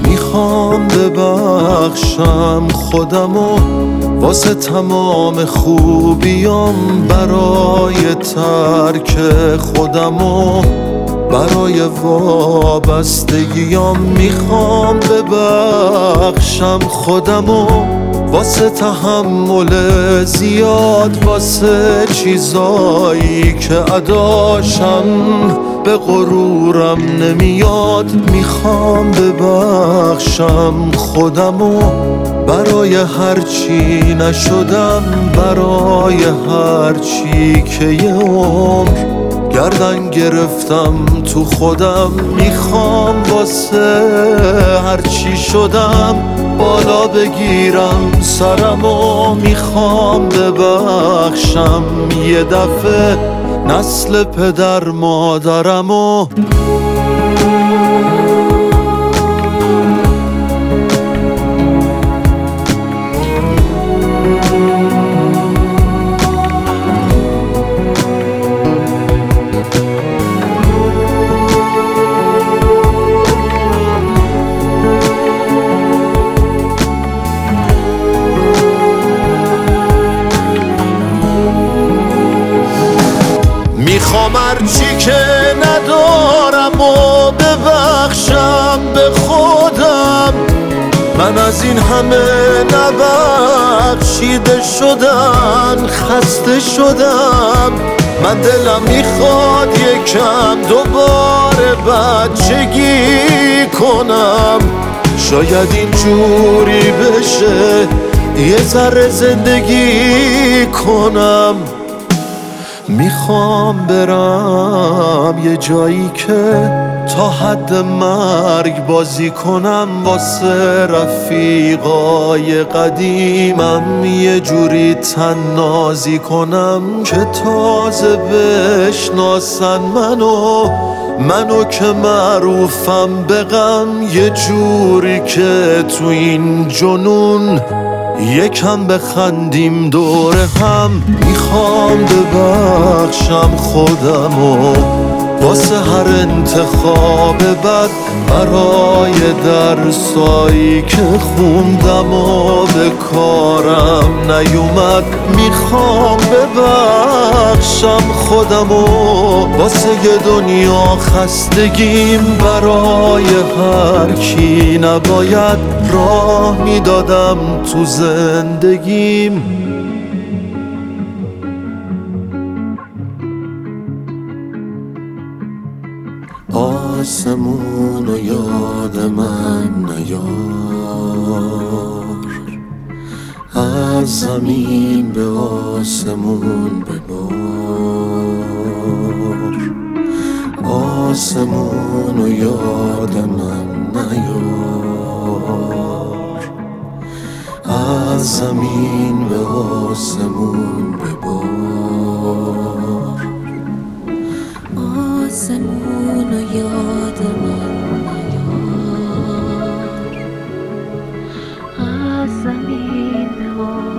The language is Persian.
میخوام ببخشم خودمو واسه تمام خوبیام، برای ترک خودمو، برای وابستگیام. میخوام ببخشم خودمو واسه تحمل زیاد، واسه چیزایی که اداشم به غرورم نمیاد. میخوام ببخشم خودمو برای هرچی نشدم، برای هرچی که یه عمر گردن گرفتم تو خودم. میخوام واسه هرچی شدم بالا بگیرم سرمو. میخوام ببخشم یه دفعه نسل پدر مادرمو. میخوام هرچی که ندارم و ببخشم به خودم. من از این همه نبخشیده شدن خسته شدم. من دلم میخواد یکم دوباره بچگی کنم. شاید اینجوری بشه یه ذره زندگی کنم. میخوام برم یه جایی که تا حد مرگ بازی کنم، واسه رفیقای قدیمم یه جوری تنازی کنم که تازه بشناسن منو که معروفم به غم. یه جوری که تو این جنون یکم بخندیم دور هم. میخوام ببخشم خودمو واسه هر انتخاب بد، برای درسایی که خوندم و به کارم نیومد. میخوام ببخشم خودمو واسه یه دنیا خستگیم، برای هر کی نباید راه میدادم تو زندگیم. آسمون و یاد من نیار، از زمین به آسمون ببار. آسمون و یاد من نیار، از زمین به آسمون ببار. آسمون و یاد من نیار، از زمین به